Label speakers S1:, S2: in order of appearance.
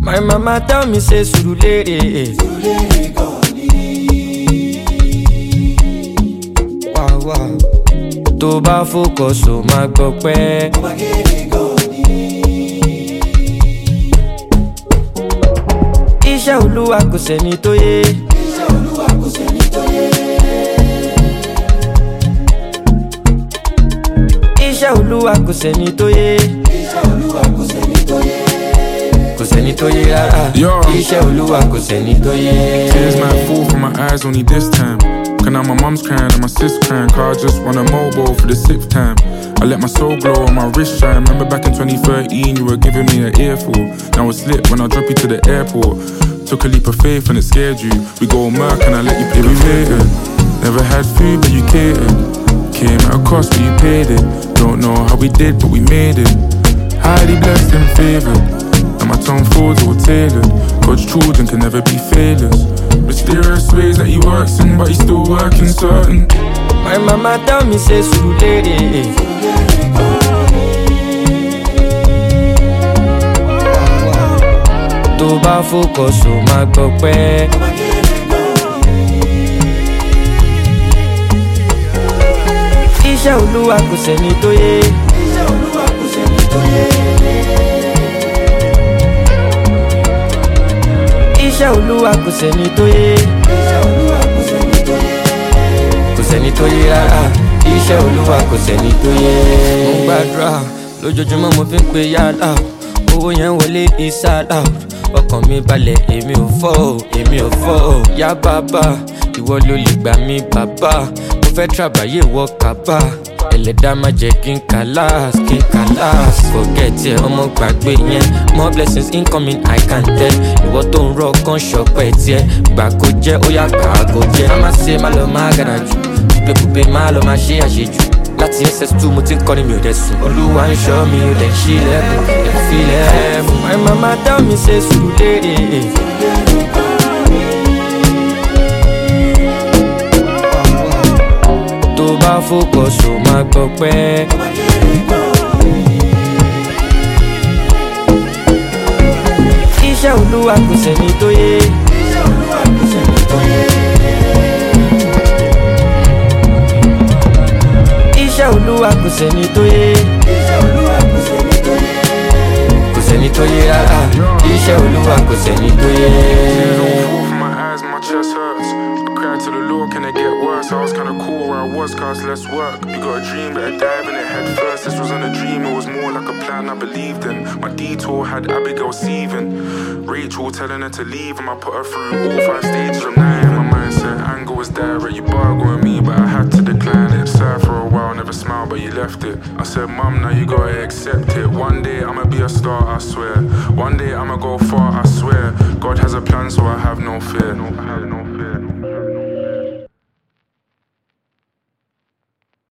S1: My mama tell me say Surulere wow wow. Tó bá focus o máa gbọ́ pẹ́. Iṣẹ́ Olúwa kò sẹ́ni tó yé. Iṣẹ́ Olúwa kò sẹ́ni tó yé. Kò sẹ́ni tó yé rárá. Iṣẹ́ Olúwa kò sẹ́ni tó yé.
S2: Tears might fall from my eyes only this time. Cause now my mum's crying and my sis crying. Cause I just want a mobile for the 6th time. I let my soul glow on my wrist shine. Remember back in 2013 you were giving me an earful. Now it's lit when I drop you to the airport. Took a leap of faith and it scared you. We go Merc and I let you pick a waited. Never had food but you catered. Came at a cost but you paid it. Don't know how we did but we made it. Highly blessed and favoured. And my tongue folds all tailored. God's children can never be failures. Mysterious ways that he works in, but he's still working certain.
S1: My mama tell me say Surulere tó bá focus o máa gbọ́ pẹ́. Iṣẹ́ Olúwa kò sẹ́ni tó yé. Iṣẹ́ Olúwa kò sẹ́ni tó yé. Kò sẹ́ni tó yé rárá. Iṣẹ́ Olúwa kò sẹ́ni tó yé. Mo ń gbàdúrà lójoojúmọ́ mo fi ń pe yàrá. Owó yẹn wọlé ìsàlá. Ọkàn mi balẹ̀ èmi ò fọ́ o, èmi ò fọ́ o. Yá bàbá ìwọ ló lè gbà mí bàbá. Mo fẹ́ tàbáyé wọ kábà. Ẹlẹ́dàá má jẹ́ kí n kàlàs, kí n kàlàs. Forget ẹ ọmọ gbàgbé yẹn. More blessings incoming I can tell. Ìwọ tó ń rọ kan ṣọpẹ́ tiẹ̀. Gbà kó jẹ́ ó yá gbà kó jẹ́. Má má ṣe má lọ má gànà jù. Pépùpé má lọ má ṣe àṣejù. Láti SS2 mo ti ń kọ́ ni mi ò dẹ̀ sùn. Olúwa ń ṣọ́ mi ò dẹ̀ ṣílẹ̀kùn. Ẹ̀ fi lẹ́ẹ̀mú. My mama tell me say Surulere tó bá focus o máa gbọ́ pẹ́. Iṣẹ́ Olúwa kò sẹ́ni tó yé. Iṣẹ́ Olúwa kò sẹ́ni tó yé. Kò sẹ́ni tó yé rárá. Iṣẹ́ Olúwa kò sẹ́ni tó yé.
S2: My chest hurts. I cried to the Lord, can it get worse? I was kinda cool where I was, cause less work. You got a dream, better dive in it head first. This wasn't a dream, it was more like a plan I believed in. My detour had Abigail seething. Rachel telling her to leave, and I put her through all 5 stages of night. My mindset, anger was direct, you bargained with me, but I had to decline it. Sad for a while, never smiled, but you left it. I said, Mum, now you gotta accept it. One day I'ma be a star, I swear. One day I'ma go far, I swear. God has a plan, so I have no fear. I have no fear.